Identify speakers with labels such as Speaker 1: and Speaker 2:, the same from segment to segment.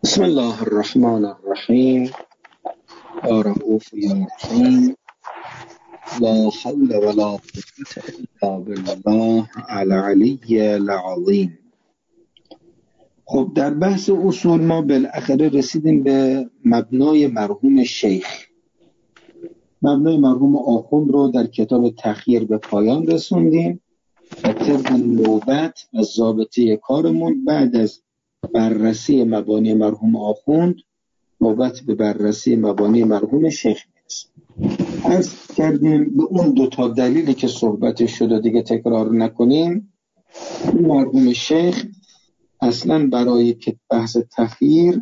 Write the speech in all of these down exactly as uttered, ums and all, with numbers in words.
Speaker 1: بسم الله الرحمن الرحیم یا رؤوف یا رحیم لا حول ولا قوة الا بالله العلی العظیم. خب در بحث اصول ما بالاخره رسیدیم به مبنای مرحوم شیخ. مبنای مرحوم آخوند رو در کتاب تخییر به پایان رسوندیم و طبق نوبت و ضابطه کارمون بعد از بررسی مبانی مرحوم آخوند نوبت به بررسی مبانی مرحوم شیخ میرسیم. عرض کردیم به اون دو تا دلیلی که صحبت شده دیگه تکرار نکنیم. مرحوم شیخ اصلا برای که بحث تخییر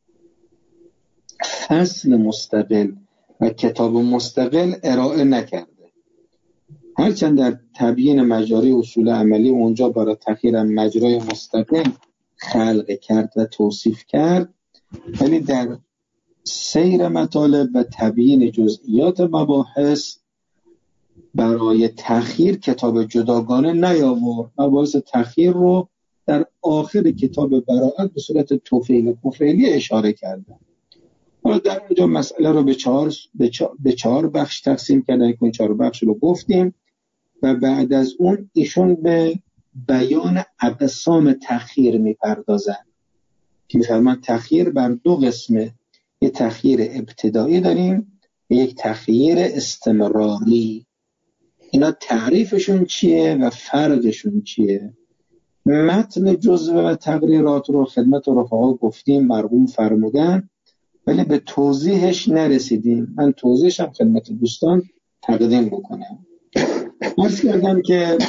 Speaker 1: فصل مستقل و کتاب مستقل ارائه نکرده، هرچند در تبیین مجاری اصول عملی اونجا برای تخییر مجرای مستقل خلق کرد و توصیف کرد، ولی در سیر مطالب و تبیین جزئیات مباحث برای تخییر کتاب جداگانه نیاورد. مباحث تخییر رو در آخر کتاب براءت به صورت توفیل کفریلی اشاره کرده. حالا در اونجا مسئله رو به چهار به چهار, به چهار بخش تقسیم کردن که این چهار بخش رو گفتیم و بعد از اون ایشون به بیان اقسام تخییر میپردازن که میفرمان تخییر بر دو قسمه، یک تخییر ابتدایی داریم و یک تخییر استمراری. اینا تعریفشون چیه و فرقشون چیه؟ متن جزوه و تقریرات رو خدمت رفقا گفتیم، مرحوم فرمودن، ولی به توضیحش نرسیدیم. من توضیحش هم خدمت دوستان تقدیم بکنم. عرض کردم که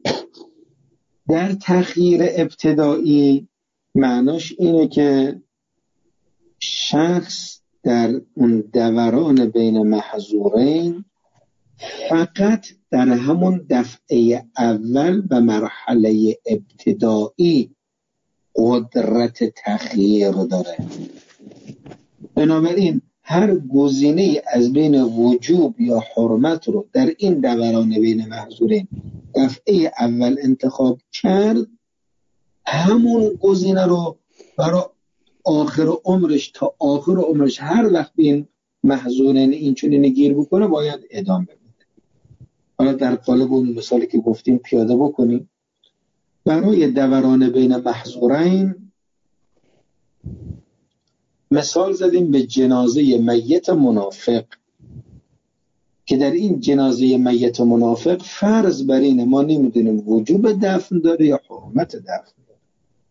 Speaker 1: در تخییر ابتدایی معناش اینه که شخص در اون دوران بین محظورین فقط در همون دفعه اول و مرحله ابتدایی قدرت تخییر داره. بنابراین هر گزینه از بین وجوب یا حرمت رو در این دوران بین محظورین دفعه اول انتخاب کرد، همون گزینه رو برای آخر عمرش تا آخر عمرش هر وقت این محظورین این چنین گیر بکنه باید ادامه بده. حالا در قالب اون مثالی که گفتیم پیاده بکنیم. برای دوران بین محظورین مثال زدیم به جنازه میت منافق که در این جنازه میت منافق فرض بر اینه ما نمیدونیم وجوب دفن داره یا حرمت دفن داره.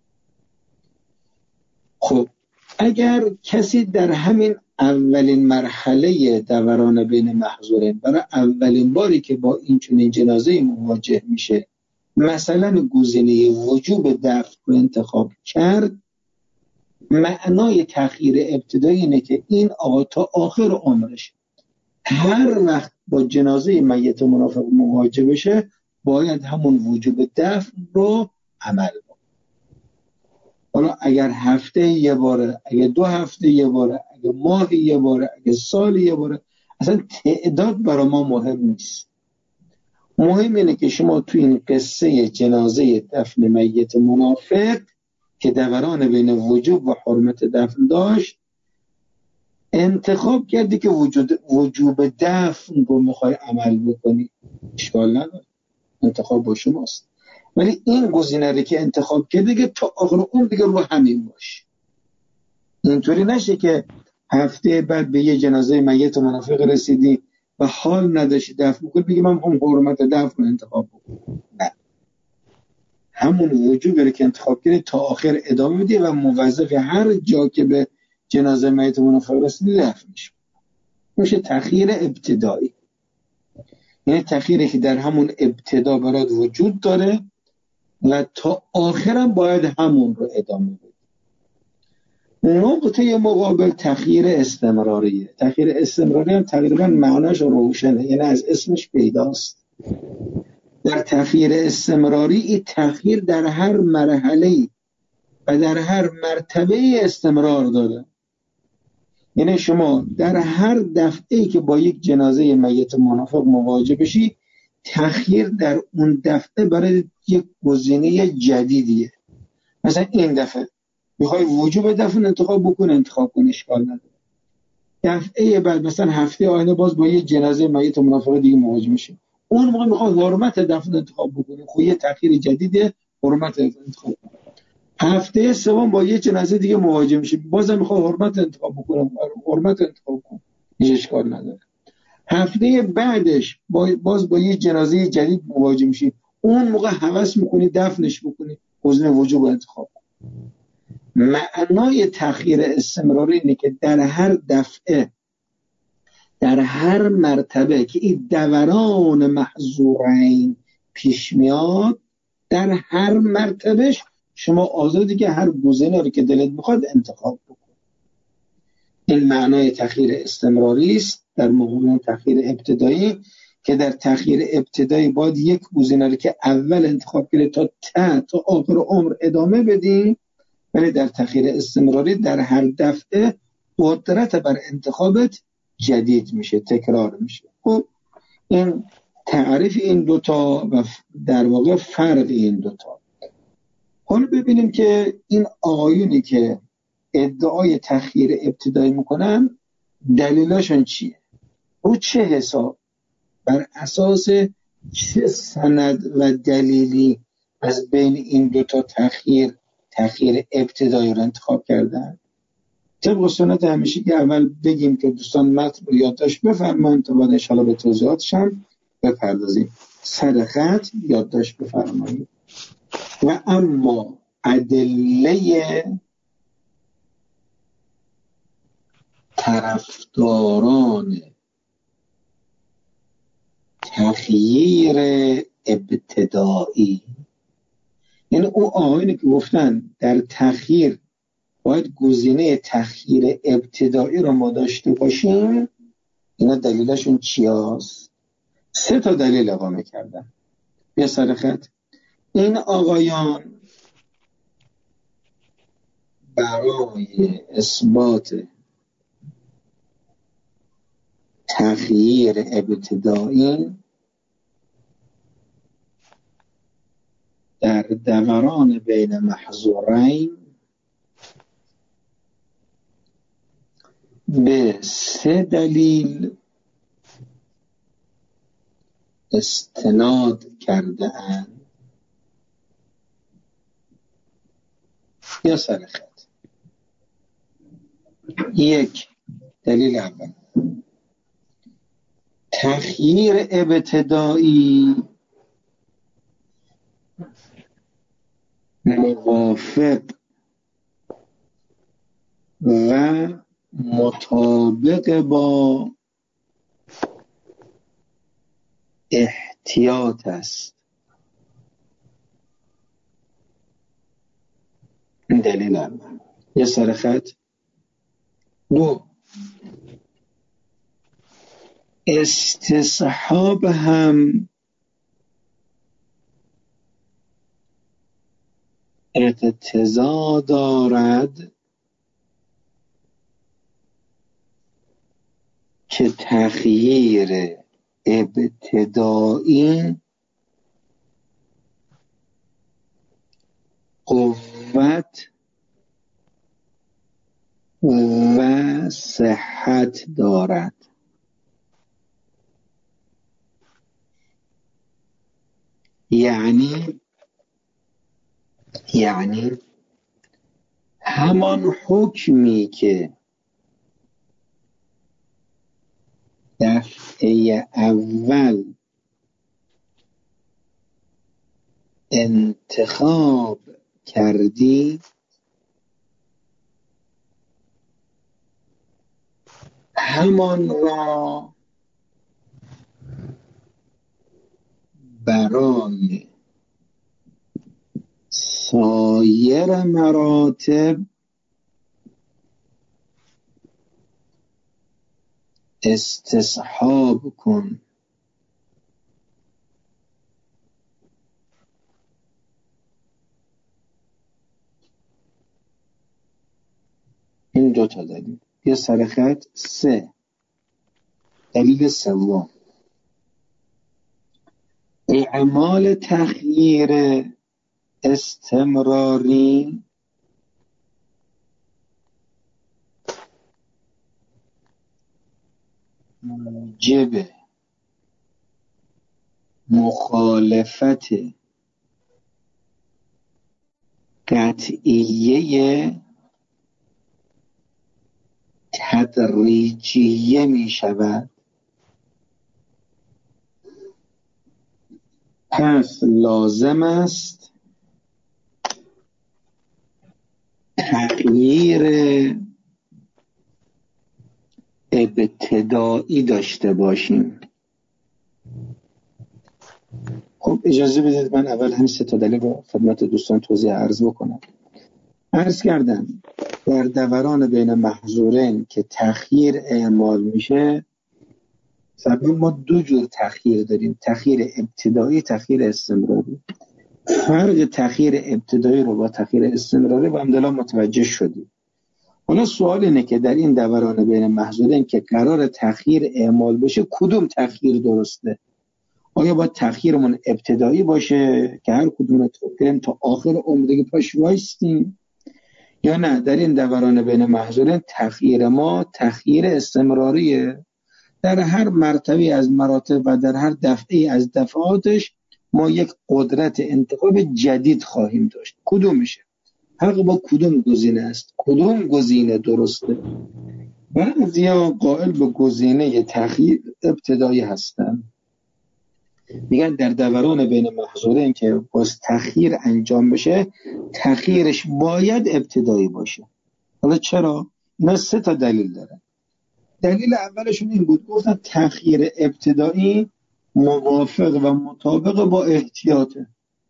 Speaker 1: خب اگر کسی در همین اولین مرحله دوران بین محظورین برای اولین باری که با این چنین جنازه مواجه میشه مثلا گزینه وجوب دفن رو انتخاب کرد، معنای تخییر ابتدایی اینه که این آقا تا آخر عمرش هر وقت با جنازه میت منافق مواجه بشه باید همون وجوب دفن رو عمل کنه. حالا اگر هفته یه باره، اگر دو هفته یه باره، اگر ماه یه باره، اگر سال یه باره، اصلا تعداد برای ما مهم نیست. مهم اینه که شما تو این قصه جنازه دفن میت منافق که دوران بین وجوب و حرمت دفن داشت انتخاب کردی که وجود وجوب دفن رو میخوای عمل بکنی، اشکال نداره، انتخاب با شماست. ولی این گزینه رو که انتخاب کردی که تا آخر اون دیگه رو همین باش. اینطوری نشه که هفته بعد به یه جنازه میت منافق رسیدی و حال نداشتی دفن بکنی بگی من هم حرمت دفن رو انتخاب بکنم. نه، همون وجوبی رو که انتخاب کردی تا آخر ادامه بدی و موظف هر جا که به جنازه میت منافق رسیدی دفنش میشه تخییر ابتدایی. یعنی تخییری که در همون ابتدا برات وجود داره و تا آخرم باید همون رو ادامه بده. نقطه مقابل تخییر استمراریه. تخییر استمراری هم تقریبا معناش روشنه، یعنی از اسمش پیداست. در تخییر استمراری این تخییر در هر مرحله و در هر مرتبه استمرار داره. یعنی شما در هر دفعه‌ای که با یک جنازه میت منافق مواجه بشی تخییر در اون دفعه برای یک گزینه جدیدیه. مثلا این دفعه میخوای وجوب دفن انتخاب بکن، انتخاب کن، اشکال نداره. دفعه بعد مثلا هفته آینده باز با یه جنازه میت منافقه دیگه مواجه میشه، اون موقع میخوای حرمت دفن انتخاب بکنی، خب یه تغییر جدیده، حرمت انتخاب کن. هفته سوم با یه جنازه دیگه مواجه میشه، بازم میخوای حرمت انتخاب بکنی، حرمت انتخاب کن، هیچ اشکال نداره. هفته بعدش باز با یه جنازه جدید مواجه میشی، اون موقع هوس میکنی دفنش بکنی، گزینه وجوب انتخاب کن. معنای تأخیر استمراری اینه که در هر دفعه، در هر مرتبه که این دوران محظورین پیش میاد، در هر مرتبهش شما آزادی که هر گزینه رو که دلت میخواد انتخاب بکن. این معنای تأخیر استمراری است در مقابل تأخیر ابتدایی، که در تأخیر ابتدایی باید یک گزینه رو که اول انتخاب کرده تا تا تا آخر عمر ادامه بدیم، ولی در تأخیر استمراری در هر دفعه قدرت بر انتخابت جدید میشه، تکرار میشه. خب این تعریف این دوتا و در واقع فرق این دوتا. حالا ببینیم که این آقایونی که ادعای تأخیر ابتدایی میکنن دلیلاشون چیه، رو چه حساب، بر اساس چه سند و دلیلی از بین این دوتا تأخیر تأخیر ابتدایی رو انتخاب کردن. طبق سنت همیشه که اول بگیم که دوستان متن رو یادداشت بفرمایید تا بعد انشاءالله به توضیحاتش هم بپردازیم. سر خط یادداشت بفرمایید. و اما ادله طرفداران تأخیر ابتدایی، یعنی او آقایونی که گفتن در تأخیر باید گزینه تأخیر ابتدایی رو ما داشته باشیم، اینا دلیلشون چی هست؟ سه تا دلیل اقامه کردن. بیا سر خط. این آقایان برای اثبات تأخیر ابتدایی در دوران بین محظورین به سه دلیل استناد کرده اند. یا سر خط. یک، دلیل اول، تأخیر ابتدایی موافق و مطابق با احتیاط است. این دلیل اول. یه سر خط. دو، استصحاب هم اقتضا دارد که تأخیر ابتدایی قوت و صحت دارد. یعنی یعنی همان حکمی که دفعه اول انتخاب کردی، همان را برای سایر مراتب استصحاب کن. این دو تا دلیل. یه سر خط. سه، دلیل سوم، اعمال تأخیر استمراری موجب مخالفت قطعیه تدریجیه می شود. پس لازم است تغییر ابتدایی داشته باشیم. خب اجازه بدید من اول همین سه تا دلیل رو خدمت دوستان توضیح عرض بکنم. عرض کردم در دوران بین محظورین که تأخیر اعمال میشه، طبعا ما دو جور تأخیر داریم، تأخیر ابتدایی، تأخیر استمراری. فرق تأخیر ابتدایی رو با تأخیر استمراری با همدلله متوجه شدیم. حالا سوال اینه که در این دوران بین محظورین که قرار تأخیر اعمال بشه، کدوم تأخیر درسته؟ آیا باید تأخیرمون ابتدایی باشه که هر کدوم رو بریم تا آخر عمر پاش وایستیم، یا نه در این دوران بین محظورین تأخیر ما تأخیر استمراریه، در هر مرتبه از مراتب و در هر دفعه از دفعاتش ما یک قدرت انتخاب جدید خواهیم داشت. کدوم میشه؟ حق با کدوم گزینه است؟ کدوم گزینه درسته؟ بعضیا قائل به گزینه تأخیر ابتدایی هستن، میگن در دوران بین محظورین که باز تأخیر انجام بشه، تأخیرش باید ابتدایی باشه. حالا چرا؟ اینا سه تا دلیل دارن. دلیل اولشون این بود، گفتن تأخیر ابتدایی موافق و مطابق با احتیاطه.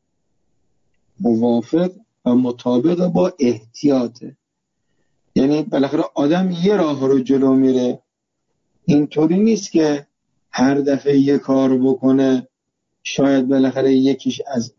Speaker 1: موافق و مطابق با احتیاطه، یعنی بالاخره آدم یه راه رو جلو میره، اینطوری نیست که هر دفعه یه کار بکنه شاید بالاخره یکیش از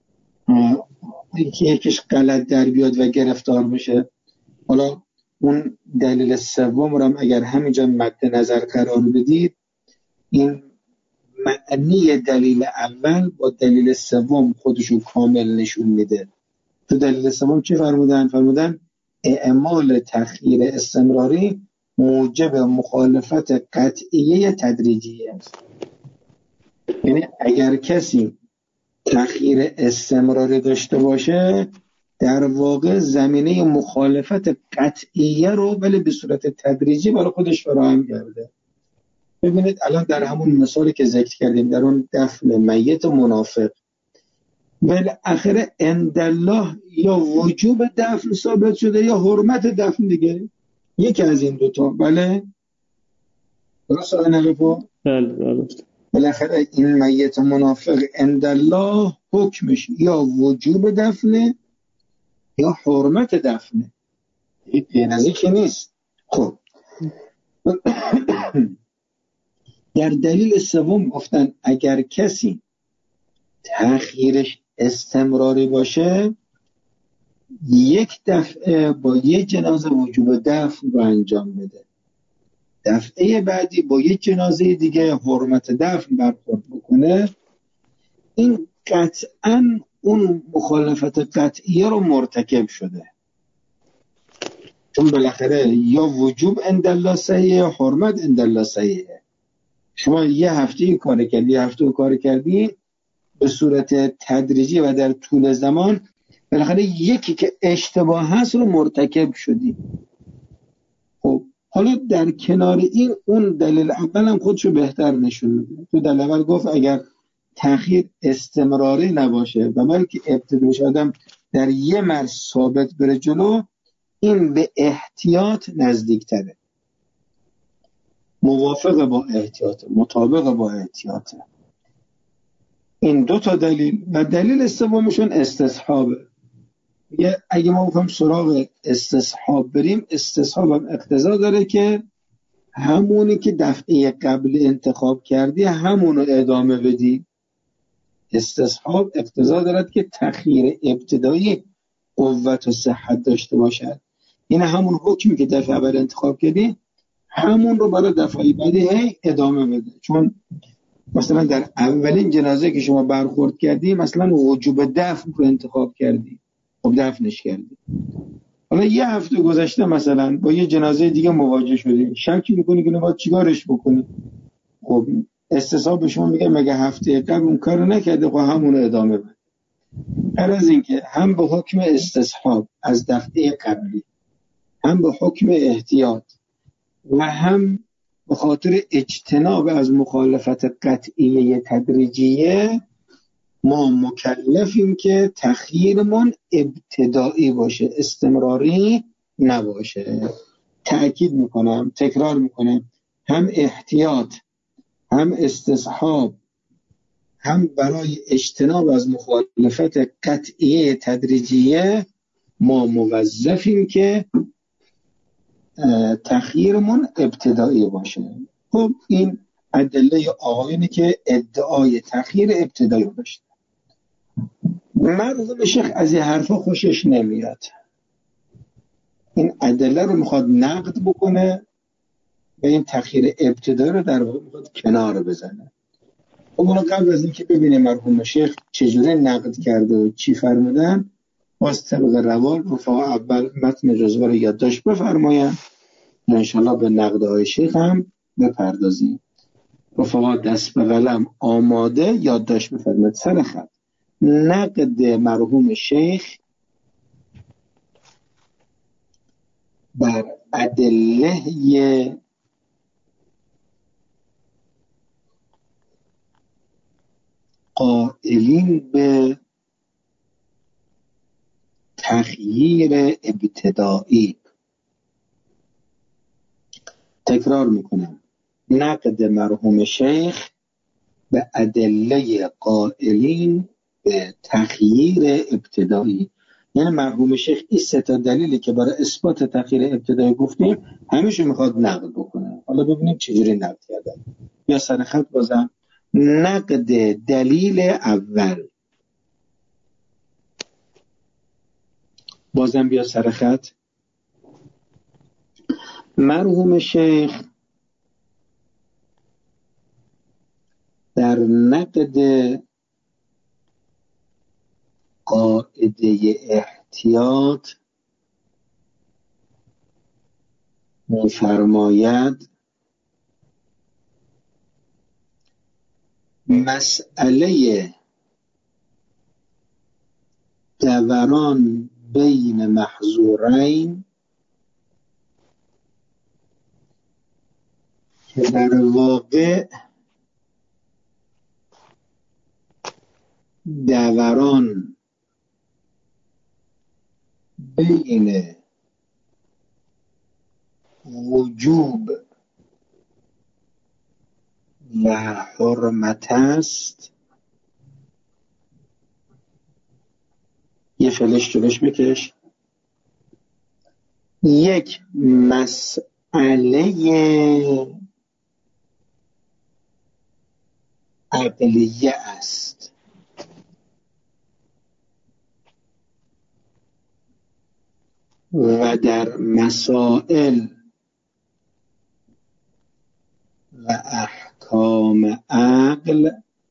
Speaker 1: یکیش غلط در بیاد و گرفتار بشه. حالا اون دلیل سوم رو هم اگر همینجا مد نظر قرار بدید، این معنی دلیل اول با دلیل سوم خودشو کامل نشون میده. تو دلیل سوم چی فرمودن؟ فرمودن اعمال تأخیر استمراری موجب مخالفت قطعیه تدریجی است. یعنی اگر کسی تأخیر استمراری داشته باشه، در واقع زمینه مخالفت قطعیه رو ولی به صورت تدریجی برای خودش فراهم کرده. ببینید الان در همون مثالی که ذکر کردیم، در اون دفن میت منافق، بالاخره عندالله یا وجوب دفن ثابت شده یا حرمت دفن دیگه، یکی از این دوتا. بله درست آقای نقیب‌پور؟
Speaker 2: بله درست.
Speaker 1: بالاخره این میت منافق عندالله حکمش یا وجوب دفنه یا حرمت دفنه، این از که نیست. خب در دلیل سوم گفتن اگر کسی تأخیرش استمراری باشه، یک دفعه با یک جنازه وجوب دفن رو انجام بده، دفعه بعدی با یک جنازه دیگه حرمت دفن برخورد بکنه، این قطعاً اون مخالفت قطعیه رو مرتکب شده، چون بالاخره یا وجوب عندالله صحیحه یا حرمت عندالله صحیحه. شما یه هفته کار کردی، یه هفته کار کردی به صورت تدریجی و در طول زمان، بالاخره یکی که اشتباه هست رو مرتکب شدی. خب حالا در کنار این اون دلیل اول هم خودشو بهتر نشون میده. تو دلیل اول گفت اگر تأخیر استمراری نباشه و بلکه ابتدایش آدم در یه مرز ثابت بره جلو، این به احتیاط نزدیک تره، موافق با احتیاط، مطابق با احتیاط. این دو تا دلیل. و دلیل سومشون استصحابه. میگه اگه ما بخوایم سراغ استصحاب بریم، استصحاب هم اقتضا داره که همونی که دفعه قبل انتخاب کردی همونو ادامه بدی. استصحاب اقتضا دارد که تأخیر ابتدایی قوت و صحت داشته باشد. این همون حکمی که دفعه اول انتخاب کردی همون رو برای دفعه بعدی هی ادامه بده. چون مثلا در اولین جنازه که شما برخورد کردی مثلا وجوب دفن رو انتخاب کردی، خب دفنش کردی. حالا یه هفته گذشته مثلا با یه جنازه دیگه مواجه شدی، شکی میکنی که باید چیکارش بکنی؟ خب استصحاب به شما میگه مگه هفته قبل اون کارو نکرده، خب همون ادامه بده. هر از این که هم به حکم استصحاب از دفعه قبلی، هم به حکم احتیاط و هم به خاطر اجتناب از مخالفت قطعیه تدریجیه، ما مکلفیم که تخییرمون ابتدایی باشه، استمراری نباشه. تأکید میکنم، تکرار میکنم، هم احتیاط، هم استصحاب، هم برای اجتناب از مخالفت قطعیه تدریجیه ما موظفیم که تخییرمون ابتدایی باشه. خب این ادله آقایونی که ادعای تخییر ابتدایی داشت. مرحوم شیخ از این حرفا خوشش نمیاد، این ادله رو میخواد نقد بکنه و این تخییر ابتدایی رو در واقع میخواد کنار بزنه. خب اون قبل از اینکه ببینیم مرحوم شیخ چجوری نقد کرده و چی فرمودن، باز طبق روال رفقا اول متن جزوه رو یادداشت بفرماین و انشالله به نقدهای شیخ هم بپردازیم. رفقا دست به قلم آماده، یادداشت بفرمایید سر خط. نقد مرحوم شیخ بر ادله قائلین به تخییر ابتدایی. تکرار میکنم، نقد مرحوم شیخ به ادله قائلین به تخییر ابتدایی. یعنی مرحوم شیخ این سه تا دلیلی که برای اثبات تخییر ابتدایی گفتیم همیشه میخواد نقد بکنه. حالا ببینیم چجوری نقد کردن. یا سر خط بازم نقد دلیل اول، بازم بیا سر خط. مرحوم شیخ در نقد قاعده احتیاط می‌فرماید مسئله دوران بین محظورین که در واقع دوران بین وجوب و حرمت است. یه فلش جلوش بکش. یک مسئله عقلیه است و در مسائل و احکام عقل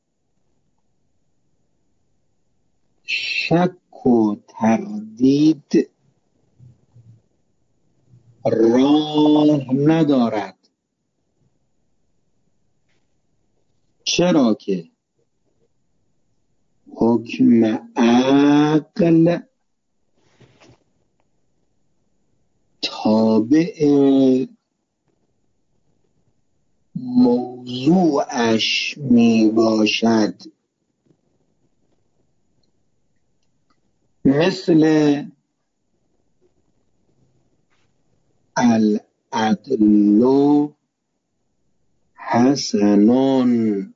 Speaker 1: شک و تردید راه ندارد، چرا که حکم عقل تابع موضوعش می باشد، مثل العدل حسنون،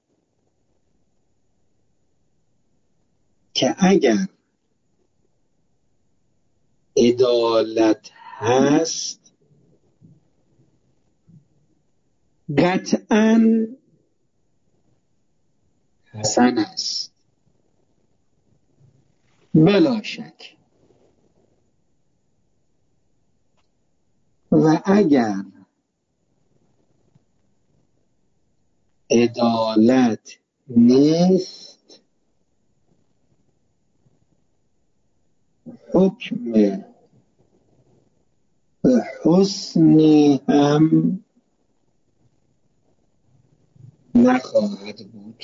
Speaker 1: که اگر عدالت هست قطعاً حسن است بلا شک، و اگر عدالت نیست حکم به حسنی هم نخواهد بود.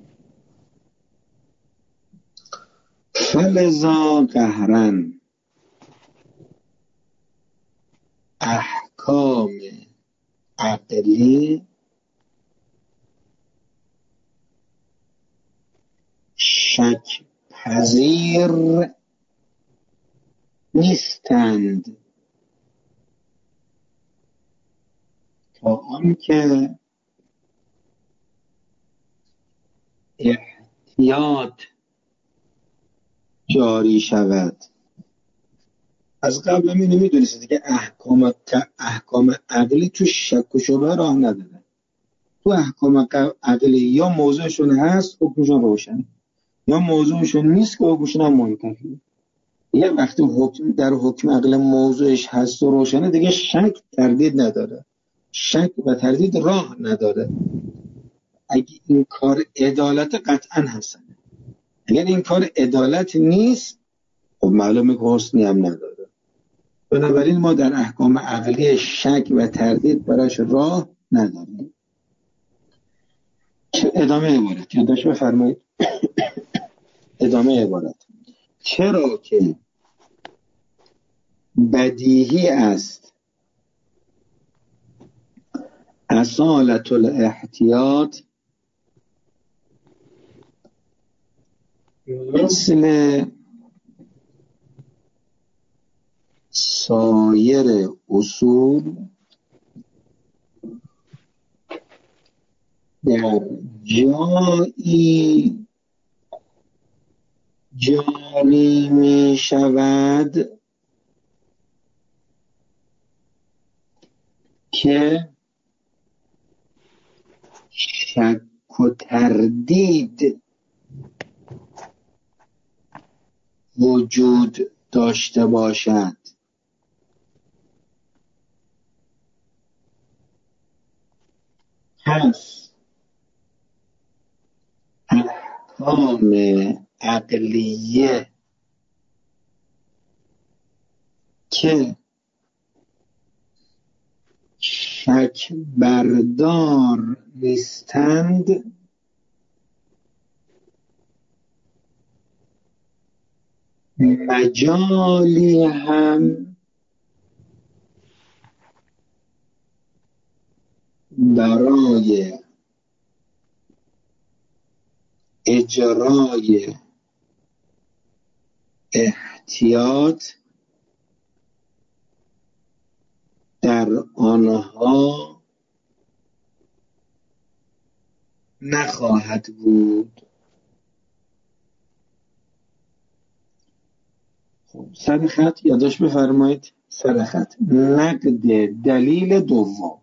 Speaker 1: فلذا قهرن احکام عقلی شک پذیر نیستند تا آنکه احتیاط جاری شود. از قبل هم اینو میدونستید که احکام احکام عقلی تو شک و شبهه راه نداره. تو احکام عقلی یا موضوعشون هست حکمشون روشنه، یا موضوعشون نیست که حکمشون هم منتفیه. یه وقتی حکم در حکم عقل موضوعش هست و روشنه دیگه شک تردید نداره، شک و تردید راه نداره. اگه این کار عدالت قطعا هستن، اگر این کار عدالت نیست خب معلومه که حسنی هم نداره. بنابراین ما در احکام عقلی شک و تردید براش راه نداریم. ادامه عبارت یادداشت بفرمایید. ادامه عبارت: چرا که بدیهی است اصالت الاحتیاط مثل سایر اصول در جایی جاری می شود که شک و تردید وجود داشته باشد. پس احکام عقلیه که شک بردار نیستند مجالی هم برای اجرای احتیاط در آنها نخواهد بود. خب سر خط یادداشت بفرمایید. سر خط نقد دلیل دوم.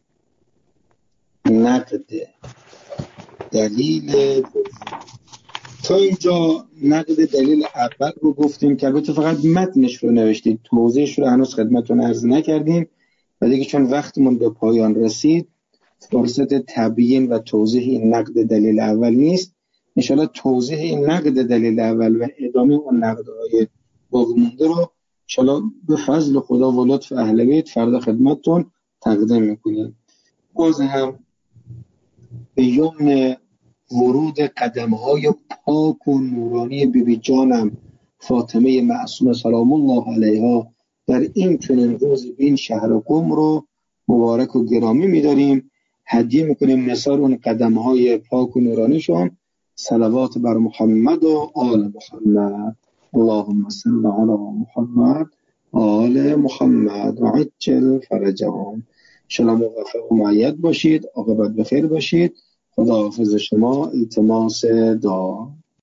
Speaker 1: نقد دلیل دوم. تا اینجا نقد دلیل اول رو گفتیم که البته فقط متنش رو نوشتید، توضیحش رو هنوز خدمتتون عرض نکردیم و دیگه چون وقتمون به پایان رسید فرصت تبیین و توضیح این نقد دلیل اول نیست. انشاءالله توضیح این نقد دلیل اول و ادامه اون نقدهای باقی مونده رو انشاءالله به فضل خدا و لطف اهل بیت فردا خدمتتون تقدیم میکنیم. باز هم به یمن ورود قدم‌های پاک و نورانی بیبی جانم فاطمه معصومه سلام الله علیها در این چنین روز بین شهر قم رو مبارک و گرامی می‌داریم، هدیه می‌کنیم نثار اون قدم‌های پاک و نورانیشون. صلوات بر محمد و آل محمد. اللهم صل علی محمد آل محمد و عجل فرجهم. شما موفق و مؤید باشید، عاقبت بخیر باشید. خداحافظ شما. التماس دعا.